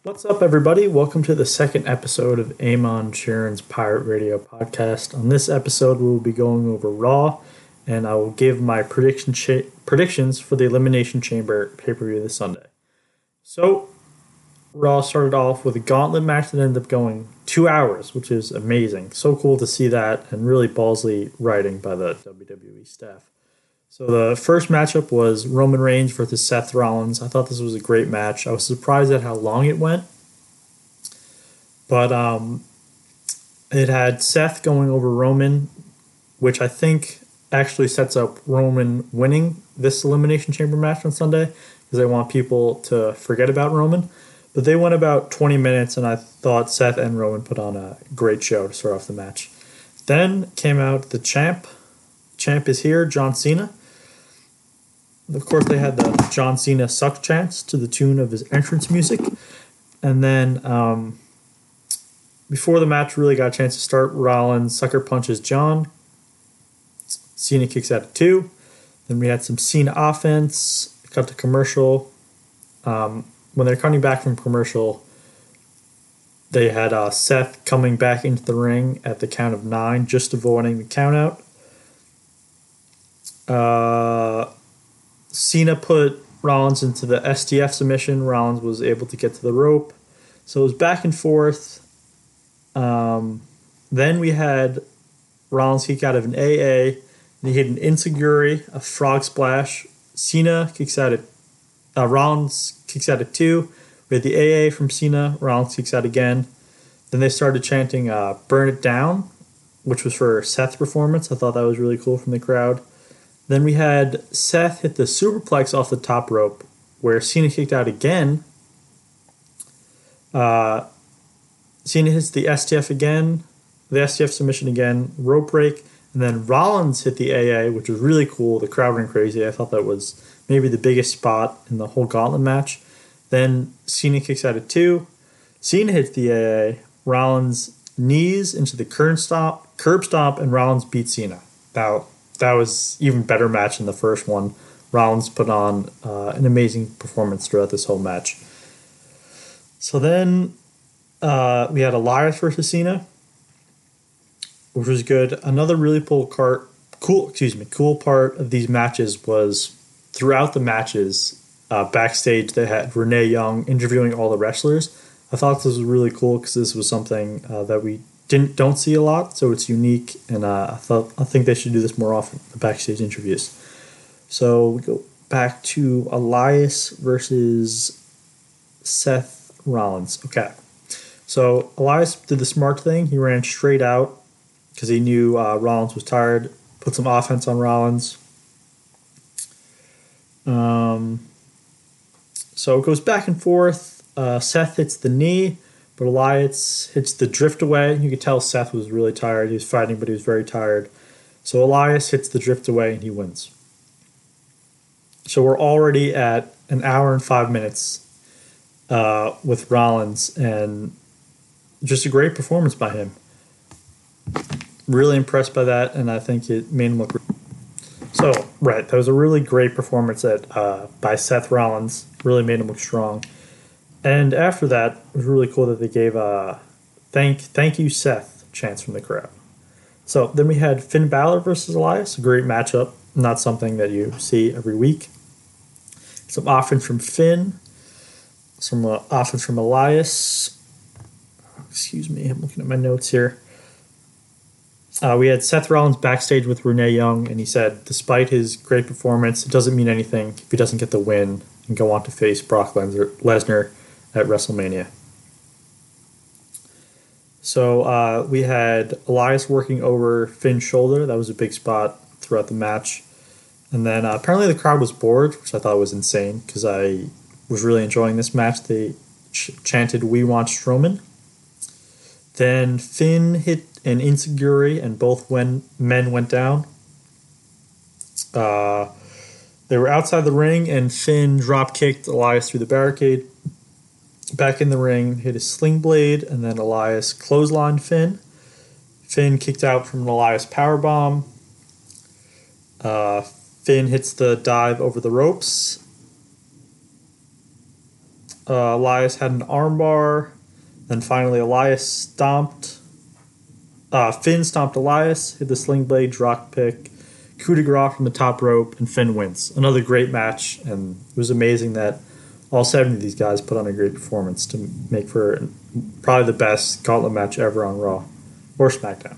What's up, everybody? Welcome to the second episode of Amon Sharon's Pirate Radio podcast. On this episode, we will be going over Raw, and I will give my predictions for the Elimination Chamber pay-per-view this Sunday. So, Raw started off with a gauntlet match that ended up going 2 hours, which is amazing. So cool to see that, and really ballsy writing by the WWE staff. So the first matchup was Roman Reigns versus Seth Rollins. I thought this was a great match. I was surprised at how long it went. But it had Seth going over Roman, which I think actually sets up Roman winning this Elimination Chamber match on Sunday because they want people to forget about Roman. But they went about 20 minutes, and I thought Seth and Roman put on a great show to start off the match. Then came out the champ. Champ is here, John Cena. Of course, they had the John Cena suck chants to the tune of his entrance music. And then before the match really got a chance to start, Rollins sucker punches John. Cena kicks out at 2. Then we had some Cena offense. Cut to commercial. When they're coming back from commercial, they had Seth coming back into the ring at the count of 9, just avoiding the count out. Cena put Rollins into the STF submission. Rollins was able to get to the rope. So it was back and forth. Then we had Rollins kick out of an AA. And he hit an enziguri, a frog splash. Cena kicks out at... Rollins kicks out at 2. We had the AA from Cena. Rollins kicks out again. Then they started chanting Burn It Down, which was for Seth's performance. I thought that was really cool from the crowd. Then we had Seth hit the superplex off the top rope, where Cena kicked out again. Cena hits the STF again, the STF submission again, rope break, and then Rollins hit the AA, which was really cool. The crowd went crazy. I thought that was maybe the biggest spot in the whole gauntlet match. Then Cena kicks out at 2. Cena hits the AA. Rollins knees into the curb stomp, and Rollins beats Cena. That was even better match than the first one. Rollins put on an amazing performance throughout this whole match. So then we had Elias versus Cena, which was good. Another really cool part of these matches was throughout the matches, backstage they had Renee Young interviewing all the wrestlers. I thought this was really cool because this was something that we don't see a lot, so it's unique, and I think they should do this more often, the backstage interviews. So we go back to Elias versus Seth Rollins. Okay, so Elias did the smart thing. He ran straight out because he knew Rollins was tired, put some offense on Rollins. So it goes back and forth. Seth hits the knee, but Elias hits the drift away. You could tell Seth was really tired. He was fighting, but he was very tired. So Elias hits the drift away, and he wins. So we're already at an hour and 5 minutes with Rollins, and just a great performance by him. Really impressed by that, and I think it made him look... So, right, that was a really great performance by Seth Rollins. Really made him look strong. And after that, it was really cool that they gave a thank you, Seth chants from the crowd. So then we had Finn Balor versus Elias, a great matchup, not something that you see every week. Some offense from Finn, some offense from Elias. Excuse me, I'm looking at my notes here. We had Seth Rollins backstage with Renee Young, and he said, despite his great performance, it doesn't mean anything if he doesn't get the win and go on to face Brock Lesnar at WrestleMania. So we had Elias working over Finn's shoulder. That was a big spot throughout the match. And then apparently the crowd was bored, which I thought was insane because I was really enjoying this match. They chanted, "We want Strowman." Then Finn hit an enziguri, and both men went down. They were outside the ring, and Finn drop-kicked Elias through the barricade. Back in the ring, hit a sling blade, and then Elias clotheslined Finn. Finn kicked out from an Elias powerbomb. Finn hits the dive over the ropes. Elias had an armbar. Then finally, Finn stomped Elias, hit the sling blade, drop pick, coup de grace from the top rope, and Finn wins. Another great match, and it was amazing that all 7 of these guys put on a great performance to make for probably the best gauntlet match ever on Raw or SmackDown.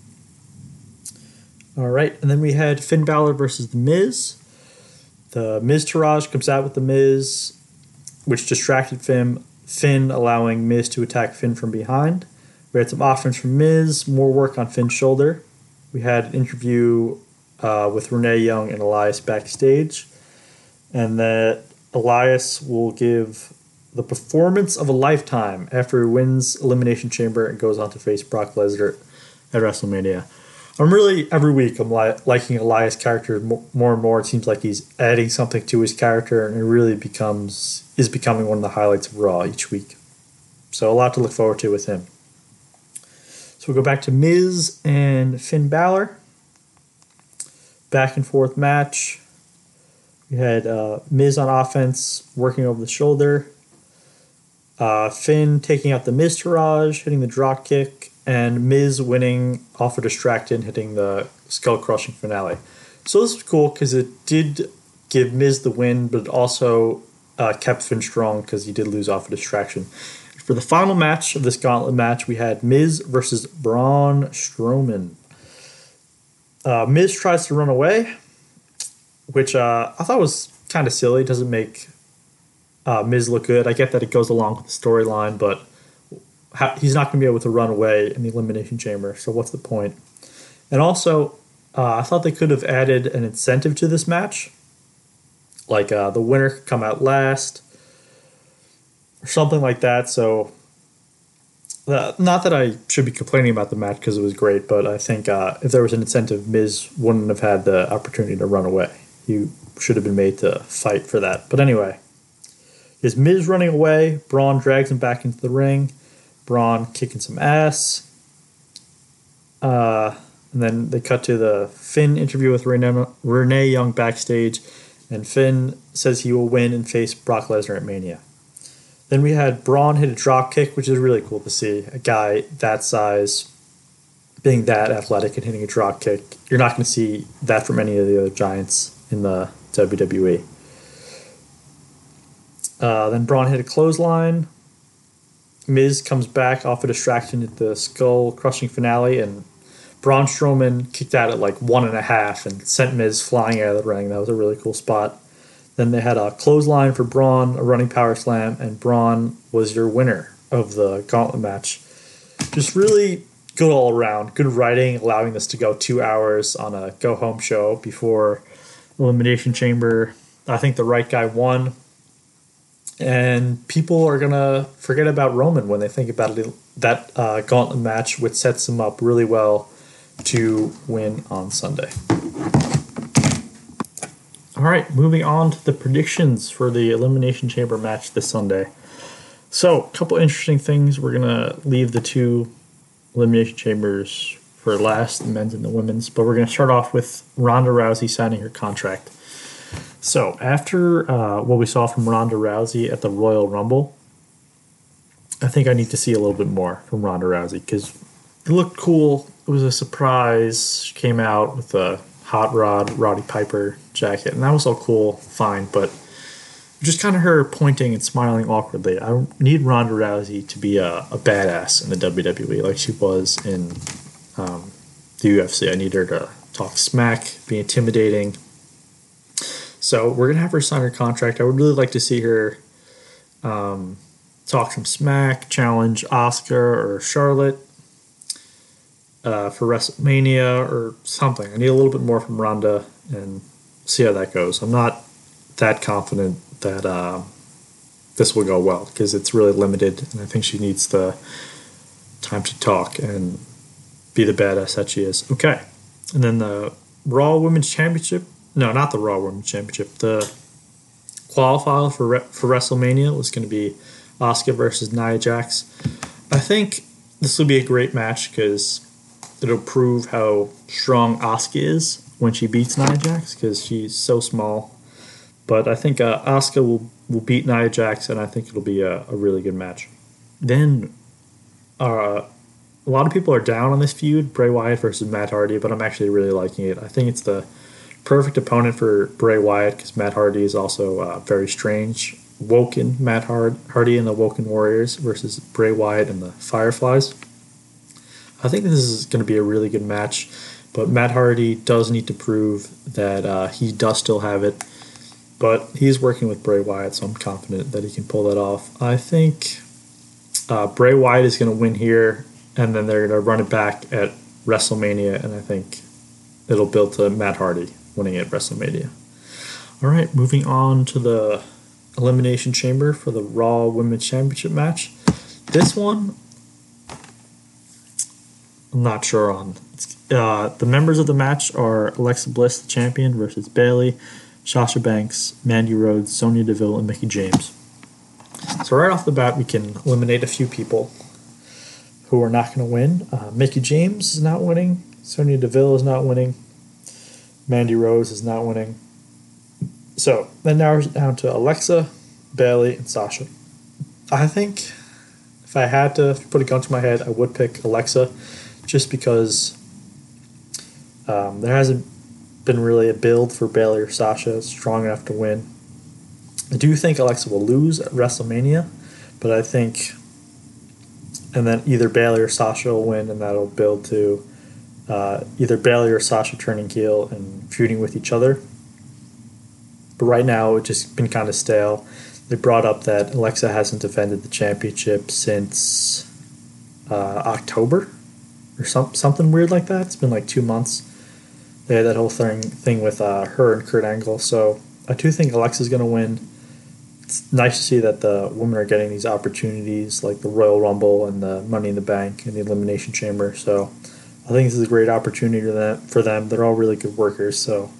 All right, and then we had Finn Balor versus The Miz. The Miz Taraj comes out with The Miz, which distracted Finn, allowing Miz to attack Finn from behind. We had some offense from Miz, more work on Finn's shoulder. We had an interview with Renee Young and Elias backstage, and that Elias will give the performance of a lifetime after he wins Elimination Chamber and goes on to face Brock Lesnar at WrestleMania. Every week, I'm liking Elias' character more and more. It seems like he's adding something to his character, and it really is becoming one of the highlights of Raw each week. So a lot to look forward to with him. So we go back to Miz and Finn Balor. Back and forth match. We had Miz on offense, working over the shoulder. Finn taking out the Miz Taraj, hitting the drop kick, and Miz winning off a distraction, hitting the skull crushing finale. So this was cool because it did give Miz the win, but it also kept Finn strong because he did lose off a distraction. For the final match of this gauntlet match, we had Miz versus Braun Strowman. Miz tries to run away, which I thought was kind of silly. It doesn't make Miz look good. I get that it goes along with the storyline, but he's not going to be able to run away in the Elimination Chamber, so what's the point? And also, I thought they could have added an incentive to this match. Like the winner could come out last, or something like that. So, not that I should be complaining about the match because it was great, but I think if there was an incentive, Miz wouldn't have had the opportunity to run away. He should have been made to fight for that. But anyway, is Miz running away? Braun drags him back into the ring. Braun kicking some ass. And then they cut to the Finn interview with Renee Young backstage, and Finn says he will win and face Brock Lesnar at Mania. Then we had Braun hit a drop kick, which is really cool to see. A guy that size, being that athletic and hitting a drop kick. You're not going to see that from any of the other giants in the WWE. Then Braun hit a clothesline. Miz comes back off a distraction at the skull-crushing finale, and Braun Strowman kicked out at like 1.5 and sent Miz flying out of the ring. That was a really cool spot. Then they had a clothesline for Braun, a running power slam, and Braun was your winner of the gauntlet match. Just really good all around. Good writing, allowing this to go 2 hours on a go-home show before Elimination Chamber. I think the right guy won. And people are going to forget about Roman when they think about it, that gauntlet match, which sets him up really well to win on Sunday. All right, moving on to the predictions for the Elimination Chamber match this Sunday. So, a couple interesting things. We're going to leave the 2 Elimination Chambers for last, the men's and the women's, but we're going to start off with Ronda Rousey signing her contract. So, after what we saw from Ronda Rousey at the Royal Rumble, I think I need to see a little bit more from Ronda Rousey because it looked cool. It was a surprise. She came out with a Hot Rod, Roddy Piper jacket, and that was all cool, fine, but just kind of her pointing and smiling awkwardly. I need Ronda Rousey to be a badass in the WWE like she was in the UFC. I need her to talk smack, be intimidating. So we're going to have her sign her contract. I would really like to see her talk some smack, challenge Asuka or Charlotte for WrestleMania or something. I need a little bit more from Ronda and see how that goes. I'm not that confident that this will go well because it's really limited, and I think she needs the time to talk and be the badass that she is. Okay. And then the Raw Women's Championship. No, not the Raw Women's Championship. The qualifier for WrestleMania was going to be Asuka versus Nia Jax. I think this will be a great match because it'll prove how strong Asuka is when she beats Nia Jax because she's so small. But I think Asuka will will beat Nia Jax, and I think it'll be a really good match. Then, a lot of people are down on this feud, Bray Wyatt versus Matt Hardy, but I'm actually really liking it. I think it's the perfect opponent for Bray Wyatt because Matt Hardy is also very strange. Woken Matt Hardy and the Woken Warriors versus Bray Wyatt and the Fireflies. I think this is going to be a really good match, but Matt Hardy does need to prove that he does still have it. But he's working with Bray Wyatt, so I'm confident that he can pull that off. I think Bray Wyatt is going to win here, and then they're going to run it back at WrestleMania, and I think it'll build to Matt Hardy winning at WrestleMania. All right, moving on to the Elimination Chamber for the Raw Women's Championship match. This one, I'm not sure on. The members of the match are Alexa Bliss, the champion, versus Bayley, Sasha Banks, Mandy Rhodes, Sonya Deville, and Mickie James. So right off the bat, we can eliminate a few people who are not going to win. Mickie James is not winning. Sonya Deville is not winning. Mandy Rose is not winning. So that narrows it down to Alexa, Bayley, and Sasha. I think if I had to put a gun to my head, I would pick Alexa just because there hasn't been really a build for Bayley or Sasha strong enough to win. I do think Alexa will lose at WrestleMania, but I think, and then either Bayley or Sasha will win, and that'll build to either Bayley or Sasha turning heel and feuding with each other. But right now, it's just been kind of stale. They brought up that Alexa hasn't defended the championship since October or something weird like that. It's been like 2 months. They had that whole thing with her and Kurt Angle. So I do think Alexa's going to win. It's nice to see that the women are getting these opportunities like the Royal Rumble and the Money in the Bank and the Elimination Chamber. So I think this is a great opportunity for them. They're all really good workers. So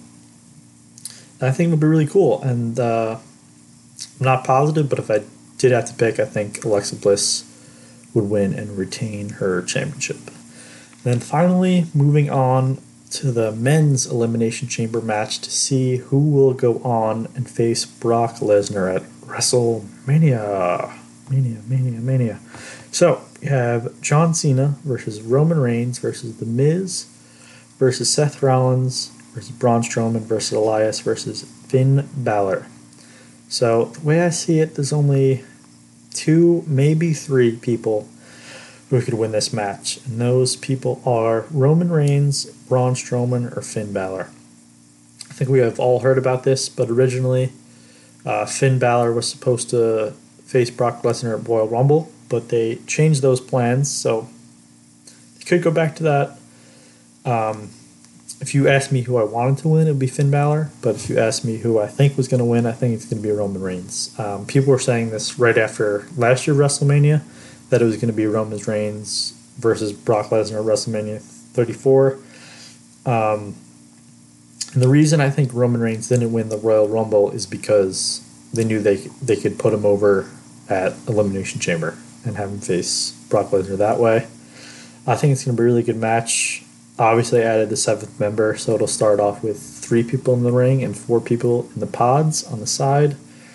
I think it'll be really cool. And I'm not positive, but if I did have to pick, I think Alexa Bliss would win and retain her championship. Then finally, moving on to the men's Elimination Chamber match to see who will go on and face Brock Lesnar at WrestleMania. Mania. So, you have John Cena versus Roman Reigns versus The Miz versus Seth Rollins versus Braun Strowman versus Elias versus Finn Balor. So, the way I see it, there's only 2, maybe 3 people who could win this match. And those people are Roman Reigns, Braun Strowman, or Finn Balor. I think we have all heard about this, but originally Finn Balor was supposed to face Brock Lesnar at Royal Rumble, but they changed those plans, so they could go back to that. If you asked me who I wanted to win, it would be Finn Balor, but if you asked me who I think was going to win, I think it's going to be Roman Reigns. People were saying this right after last year's WrestleMania, that it was going to be Roman Reigns versus Brock Lesnar at WrestleMania 34. And the reason I think Roman Reigns didn't win the Royal Rumble is because they knew they could put him over at Elimination Chamber and have him face Brock Lesnar that way. I think it's going to be a really good match. Obviously, I added the 7th member, so it'll start off with 3 people in the ring and 4 people in the pods on the side.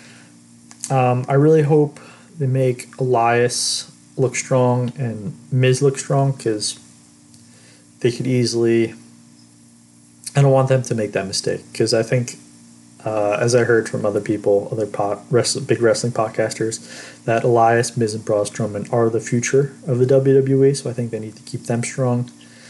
I really hope they make Elias look strong and Miz look strong because they could easily. I don't want them to make that mistake because I think, as I heard from other people, other big wrestling podcasters, that Elias, Miz, and Braun Strowman are the future of the WWE. So I think they need to keep them strong.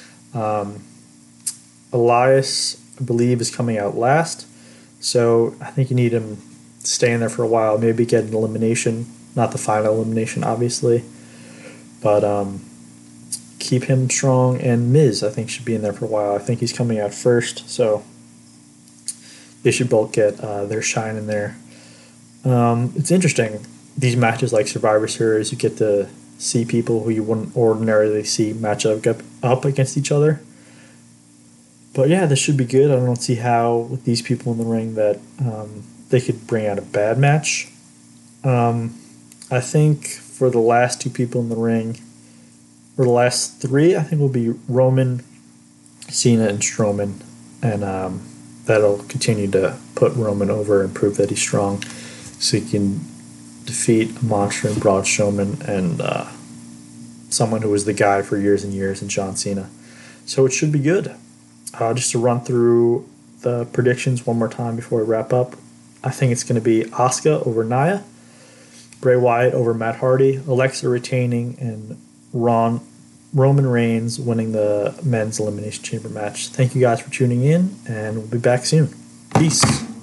Elias, I believe, is coming out last, so I think you need him to stay in there for a while. Maybe get an elimination, not the final elimination, obviously. But keep him strong, and Miz, I think, should be in there for a while. I think he's coming out first, so they should both get their shine in there. It's interesting, these matches like Survivor Series, you get to see people who you wouldn't ordinarily see match up against each other. But yeah, this should be good. I don't see how, with these people in the ring, that they could bring out a bad match. I think for the last 2 people in the ring, or the last 3, I think will be Roman, Cena, and Strowman. And that'll continue to put Roman over and prove that he's strong. so he can defeat a monster in Braun Strowman and someone who was the guy for years and years in John Cena. So it should be good. Just to run through the predictions one more time before we wrap up. I think it's going to be Asuka over Nia, Bray Wyatt over Matt Hardy, Alexa retaining, and Roman Reigns winning the men's Elimination Chamber match. Thank you guys for tuning in, and we'll be back soon. Peace.